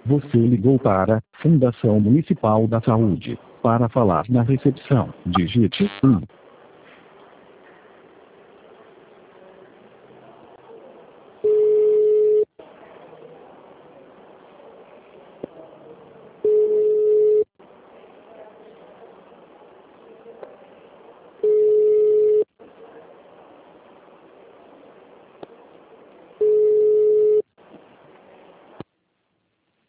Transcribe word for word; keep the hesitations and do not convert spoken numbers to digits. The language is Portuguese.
Você ligou para Fundação Municipal da Saúde. Para falar na recepção, digite um.